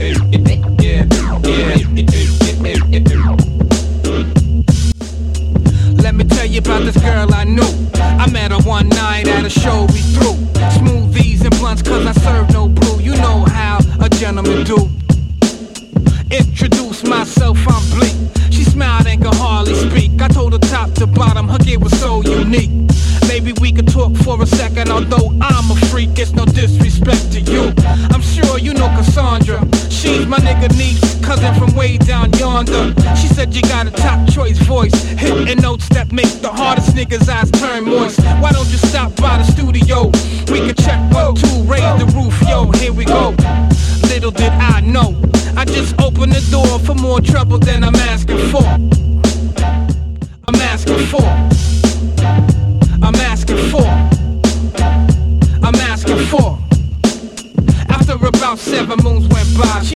Let me tell you about this girl I knew. I met her one night at a show we threw. Smoothies and blunts cause I serve no brew. You know how a gentleman do. Introduce myself, I'm Bleak. She smiled and could hardly speak. I told her top to bottom, her game was so unique. Maybe we could talk for a second, although I'm a freak, it's no disrespect to you. I'm sure you know Cassandra. She's my nigga niece, cousin from way down yonder. She said you got a top choice voice, hitting notes that make the hardest niggas' eyes turn moist. Why don't you stop by the studio? We can check 1, 2, raise the roof, yo, here we go. Little did I know, I just opened the door for more trouble than I'm asking for. I'm asking for.